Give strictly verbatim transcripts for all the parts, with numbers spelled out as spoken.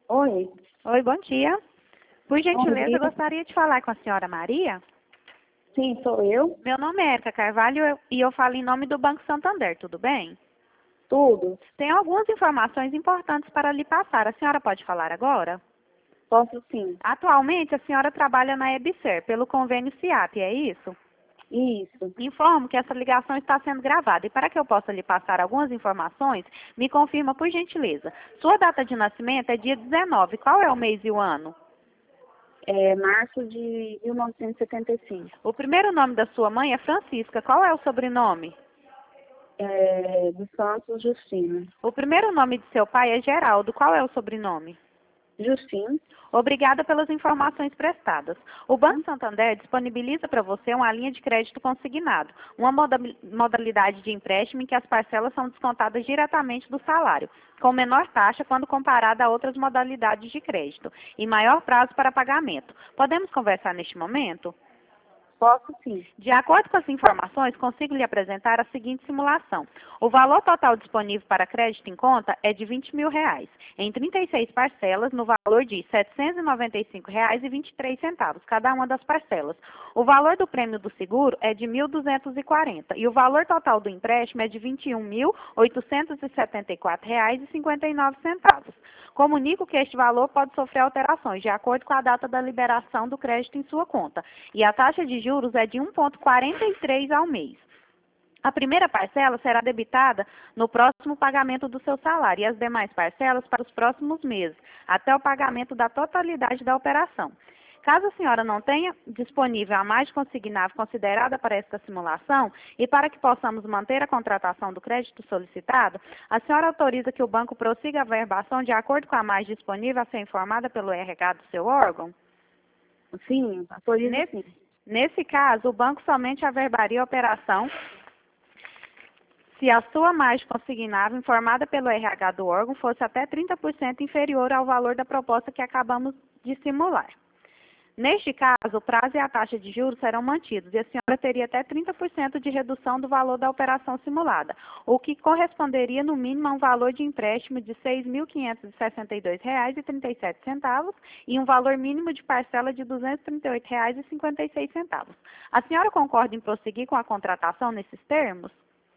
Oi, Oi, bom dia. Por bom gentileza, eu dia. gostaria de falar com a senhora Maria. Sim, sou eu. Meu nome é Erika Carvalho eu- e eu falo em nome do Banco Santander, tudo bem? Tudo. Tem algumas informações importantes para lhe passar. A senhora pode falar agora? Posso sim. Atualmente, a senhora trabalha na EBSER, pelo convênio SIAP, é isso? Isso. Informo que essa ligação está sendo gravada e para que eu possa lhe passar algumas informações, me confirma por gentileza. Sua data de nascimento é dia dezenove. Qual é o mês e o ano? É março de mil novecentos e setenta e cinco. O primeiro nome da sua mãe é Francisca. Qual é o sobrenome? É, dos Santos Justino. O primeiro nome de seu pai é Geraldo. Qual é o sobrenome? Justino. Obrigada pelas informações prestadas. O Banco Santander disponibiliza para você uma linha de crédito consignado, uma moda- modalidade de empréstimo em que as parcelas são descontadas diretamente do salário, com menor taxa quando comparada a outras modalidades de crédito, e maior prazo para pagamento. Podemos conversar neste momento? Posso sim. De acordo com as informações, consigo lhe apresentar a seguinte simulação. O valor total disponível para crédito em conta é de vinte mil reais, em trinta e seis parcelas, no valor de setecentos e noventa e cinco reais e vinte e três centavos, cada uma das parcelas. O valor do prêmio do seguro é de mil duzentos e quarenta e o valor total do empréstimo é de vinte e um mil oitocentos e setenta e quatro reais e cinquenta e nove centavos. Comunico que este valor pode sofrer alterações de acordo com a data da liberação do crédito em sua conta, e a taxa de juros é de um vírgula quarenta e três ao mês. A primeira parcela será debitada no próximo pagamento do seu salário e as demais parcelas para os próximos meses, até o pagamento da totalidade da operação. Caso a senhora não tenha disponível a mais consignável considerada para esta simulação e para que possamos manter a contratação do crédito solicitado, a senhora autoriza que o banco prossiga a verbação de acordo com a mais disponível a ser informada pelo R H do seu órgão? Sim, autorizo Nesse, sim. nesse caso, o banco somente averbaria a operação se a sua margem consignável informada pelo R H do órgão fosse até trinta por cento inferior ao valor da proposta que acabamos de simular. Neste caso, o prazo e a taxa de juros serão mantidos e a senhora teria até trinta por cento de redução do valor da operação simulada, o que corresponderia no mínimo a um valor de empréstimo de seis mil quinhentos e sessenta e dois reais e trinta e sete centavos e um valor mínimo de parcela de duzentos e trinta e oito reais e cinquenta e seis centavos. A senhora concorda em prosseguir com a contratação nesses termos?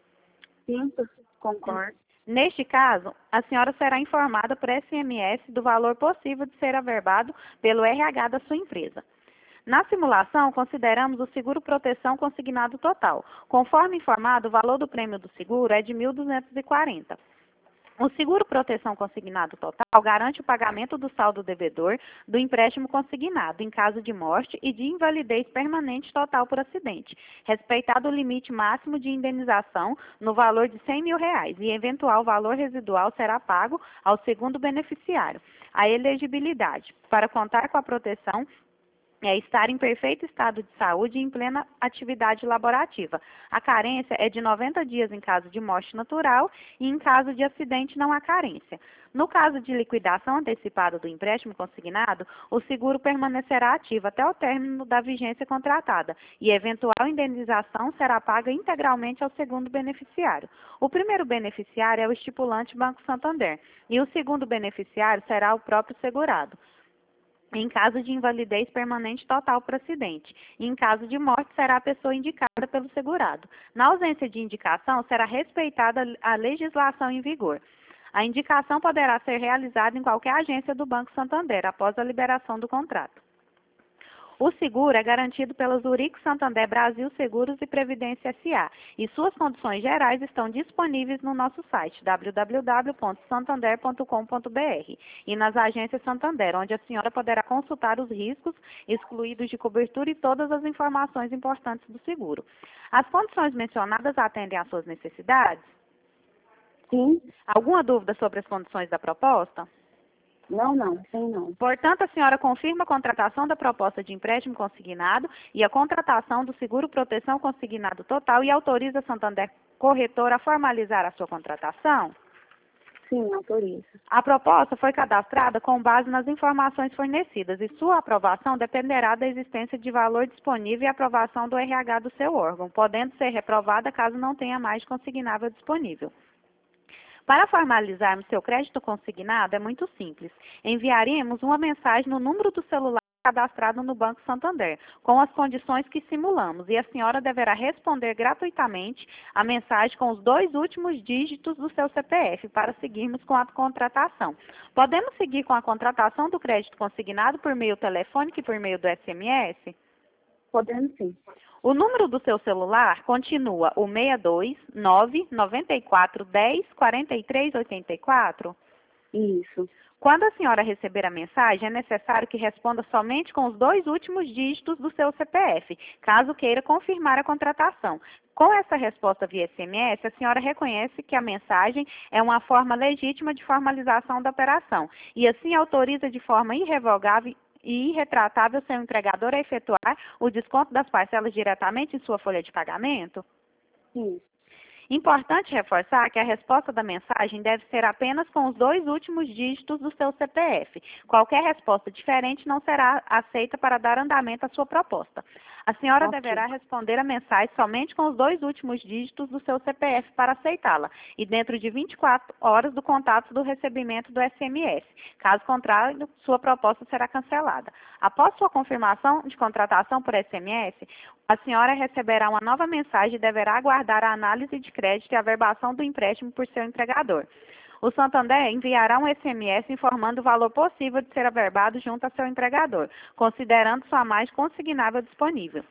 Sim, concordo. Neste caso, a senhora será informada por S M S do valor possível de ser averbado pelo R H da sua empresa. Na simulação, consideramos o seguro proteção consignado total. Conforme informado, o valor do prêmio do seguro é de mil duzentos e quarenta. O seguro proteção consignado total garante o pagamento do saldo devedor do empréstimo consignado em caso de morte e de invalidez permanente total por acidente, respeitado o limite máximo de indenização no valor de cem mil reais e eventual valor residual será pago ao segundo beneficiário. A elegibilidade para contar com a proteção é estar em perfeito estado de saúde e em plena atividade laborativa. A carência é de noventa dias em caso de morte natural e em caso de acidente não há carência. No caso de liquidação antecipada do empréstimo consignado, o seguro permanecerá ativo até o término da vigência contratada e eventual indenização será paga integralmente ao segundo beneficiário. O primeiro beneficiário é o estipulante Banco Santander e o segundo beneficiário será o próprio segurado, em caso de invalidez permanente total por acidente. E em caso de morte, será a pessoa indicada pelo segurado. Na ausência de indicação, será respeitada a legislação em vigor. A indicação poderá ser realizada em qualquer agência do Banco Santander, após a liberação do contrato. O seguro é garantido pela Zurique Santander Brasil Seguros e Previdência S A e suas condições gerais estão disponíveis no nosso site w w w ponto santander ponto com ponto b r e nas agências Santander, onde a senhora poderá consultar os riscos excluídos de cobertura e todas as informações importantes do seguro. As condições mencionadas atendem às suas necessidades? Sim. Alguma dúvida sobre as condições da proposta? Não, não, sim, não. Portanto, a senhora confirma a contratação da proposta de empréstimo consignado e a contratação do seguro proteção consignado total e autoriza a Santander Corretora a formalizar a sua contratação? Sim, autorizo. A proposta foi cadastrada com base nas informações fornecidas e sua aprovação dependerá da existência de valor disponível e aprovação do R H do seu órgão, podendo ser reprovada caso não tenha mais consignável disponível. Para formalizarmos seu crédito consignado, é muito simples. Enviaremos uma mensagem no número do celular cadastrado no Banco Santander, com as condições que simulamos, e a senhora deverá responder gratuitamente a mensagem com os dois últimos dígitos do seu C P F para seguirmos com a contratação. Podemos seguir com a contratação do crédito consignado por meio telefônico e por meio do S M S? Podemos sim. O número do seu celular continua o seis dois nove nove quatro um zero quatro três oito quatro? Isso. Quando a senhora receber a mensagem, é necessário que responda somente com os dois últimos dígitos do seu C P F, caso queira confirmar a contratação. Com essa resposta via S M S, a senhora reconhece que a mensagem é uma forma legítima de formalização da operação e assim autoriza de forma irrevogável e irretratável seu empregador a efetuar o desconto das parcelas diretamente em sua folha de pagamento? Sim. Importante reforçar que a resposta da mensagem deve ser apenas com os dois últimos dígitos do seu C P F. Qualquer resposta diferente não será aceita para dar andamento à sua proposta. A senhora Ok. deverá responder a mensagem somente com os dois últimos dígitos do seu C P F para aceitá-la e dentro de vinte e quatro horas do contato do recebimento do S M S. Caso contrário, sua proposta será cancelada. Após sua confirmação de contratação por S M S, a senhora receberá uma nova mensagem e deverá aguardar a análise de crédito e a verbação do empréstimo por seu empregador. O Santander enviará um S M S informando o valor possível de ser averbado junto a seu empregador, considerando sua margem consignável disponível.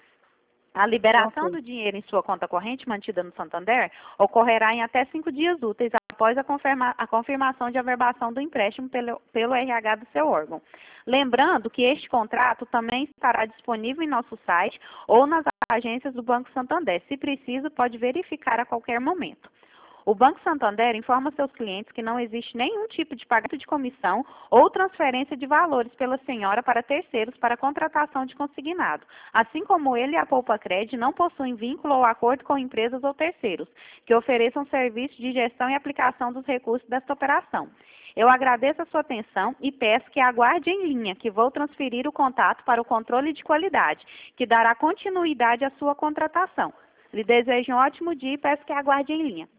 A liberação Ok. do dinheiro em sua conta corrente mantida no Santander ocorrerá em até cinco dias úteis após a, confirma, a confirmação de averbação do empréstimo pelo, pelo R H do seu órgão. Lembrando que este contrato também estará disponível em nosso site ou nas agências do Banco Santander. Se preciso, pode verificar a qualquer momento. O Banco Santander informa seus clientes que não existe nenhum tipo de pagamento de comissão ou transferência de valores pela senhora para terceiros para contratação de consignado. Assim como ele e a Poupa Cred não possuem vínculo ou acordo com empresas ou terceiros que ofereçam serviços de gestão e aplicação dos recursos desta operação. Eu agradeço a sua atenção e peço que aguarde em linha, que vou transferir o contato para o controle de qualidade, que dará continuidade à sua contratação. Lhe desejo um ótimo dia e peço que aguarde em linha.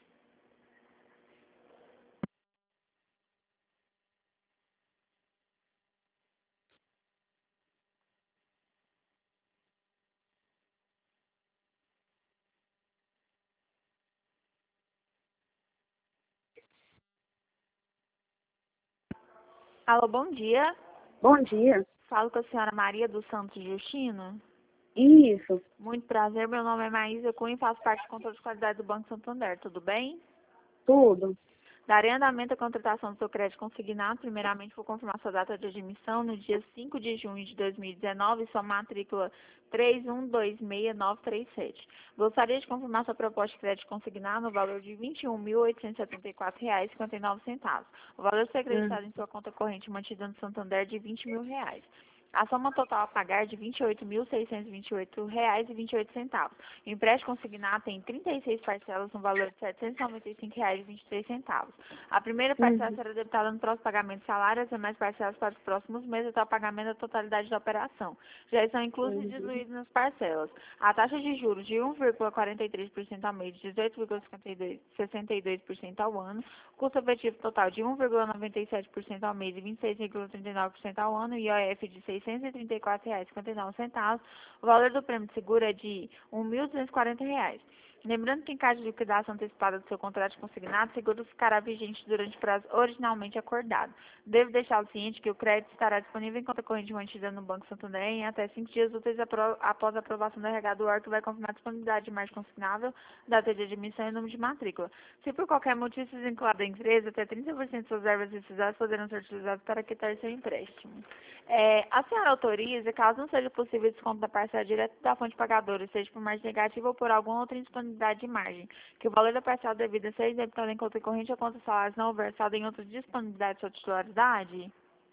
Alô, bom dia. Bom dia. Falo com a senhora Maria dos Santos Justino. Isso. Muito prazer, meu nome é Maísa Cunha e faço parte do controle de qualidade do Banco Santander. Tudo bem? Tudo. Darei andamento à contratação do seu crédito consignado. Primeiramente, vou confirmar sua data de admissão no dia cinco de junho de dois mil e dezenove e sua matrícula três um dois seis nove três sete. Gostaria de confirmar sua proposta de crédito consignado no valor de vinte e um mil oitocentos e setenta e quatro reais e cinquenta e nove centavos. O valor a ser acreditado Hum. em sua conta corrente mantida no Santander é de vinte mil reais. A soma total a pagar é de vinte e oito mil seiscentos e vinte e oito reais e vinte e oito centavos. O empréstimo consignado tem trinta e seis parcelas no valor de setecentos e noventa e cinco reais e vinte e três centavos. A primeira parcela Uhum. será debitada no próximo pagamento de salário, as demais parcelas para os próximos meses até o pagamento da totalidade da operação. Já estão inclusos e Uhum. diluídos nas parcelas. A taxa de juros de um vírgula quarenta e três por cento ao mês e dezoito vírgula sessenta e dois por cento ao ano, custo efetivo total de um vírgula noventa e sete por cento ao mês e vinte e seis vírgula trinta e nove por cento ao ano, e I O F de seiscentos e trinta e quatro reais e cinquenta e nove centavos. O valor do prêmio de seguro é de um mil duzentos e quarenta reais. Lembrando que em caso de liquidação antecipada do seu contrato de consignado, o seguro ficará vigente durante o prazo originalmente acordado. Devo deixá-lo ciente que o crédito estará disponível em conta corrente mantida no Banco Santander em até cinco dias úteis apro- após a aprovação do R H do órgão, que vai confirmar a disponibilidade de margem consignável, data de admissão e número de matrícula. Se por qualquer motivo se desvincular da empresa, até trinta por cento de suas verbas rescisórias poderão ser utilizadas para quitar seu empréstimo. É, a senhora autoriza, caso não seja possível o desconto da parcela direto da fonte pagadora, seja por margem negativa ou por alguma outra indisponibilidade de margem, que o valor da parcela devida seja debitado em conta corrente ou conta salários não versado em outra disponibilidade de sua titularidade?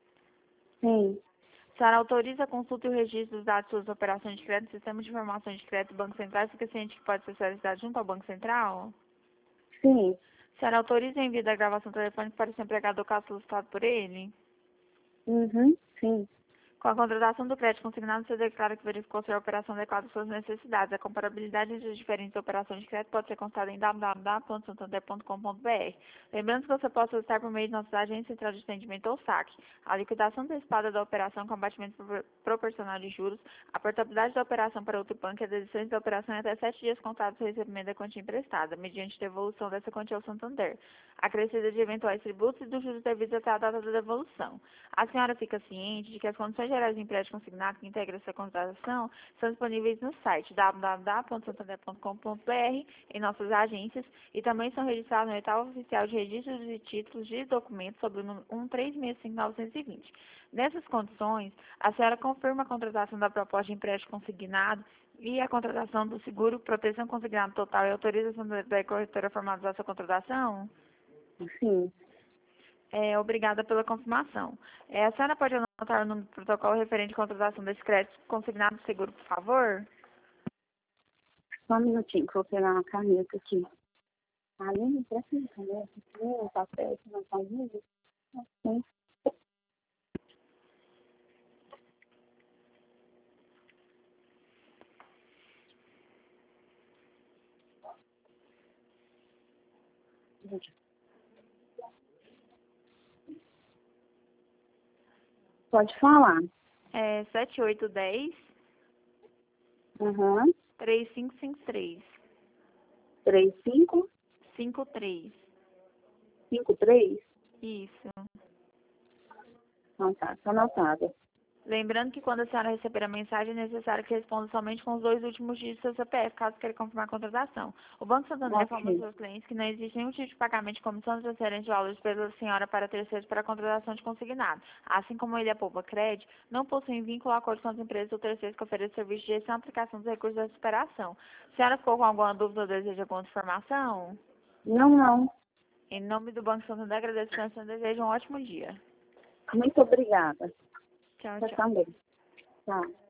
Sim. A senhora autoriza a consulta e o registro dos dados de suas operações de crédito no Sistema de Informações de Crédito do Banco Central e fica ciente que pode ser solicitado junto ao Banco Central? Sim. A senhora autoriza o envio da gravação telefônica para o seu empregador caso solicitado por ele? Uhum. Sim. Com a contratação do crédito consignado, você declara que verificou se a operação adequada às suas necessidades. A comparabilidade entre as diferentes operações de crédito pode ser consultada em w w w ponto santander ponto com ponto b r. Lembrando que você pode solicitar por meio de nossas agências central de atendimento ou saque a liquidação antecipada da operação com abatimento pro- proporcional de juros, a portabilidade da operação para outro banco e a dedução da operação em até sete dias contados do recebimento da quantia emprestada, mediante devolução dessa quantia ao Santander, acrescida de eventuais tributos e dos juros devidos até a data da devolução. A senhora fica ciente de que as condições gerais de empréstimo consignado que integram essa contratação são disponíveis no site w w w ponto santander ponto com ponto b r, em nossas agências, e também são registrados no edital oficial de registros de títulos de documentos sobre o número um três seis cinco nove dois zero. Nessas condições, a senhora confirma a contratação da proposta de empréstimo consignado e a contratação do seguro, proteção consignado total e autorização da corretora a formalizar essa contratação? Sim. É, obrigada pela confirmação. É, a senhora pode anotar o número do protocolo referente à contratação desse crédito consignado do seguro, por favor? Só um minutinho, que eu vou pegar uma caneta aqui. Aline, presta uma caneta aqui, um papel que não tá vivo. Assim. Pode falar. É sete oito um zero, Aham. três cinco cinco três. Três, cinco, cinco três. cinco, três. Isso. Então tá, tá anotado. Lembrando que quando a senhora receber a mensagem, é necessário que responda somente com os dois últimos dígitos do seu C P F, caso queira confirmar a contratação. O Banco Santander informa aos Ok. seus clientes que não existe nenhum tipo de pagamento de comissão de transferência de valores pela senhora para terceiros para a contratação de consignado. Assim como ele, a Poupa Cred, não possuem vínculo ou acordo com as empresas ou terceiros que oferecem serviço de gestão e aplicação dos recursos da superação. A senhora ficou com alguma dúvida ou deseja alguma informação? Não, não. Em nome do Banco Santander, agradeço a atenção e desejo um ótimo dia. Muito obrigada. Tchau, Você tchau. também. Tchau.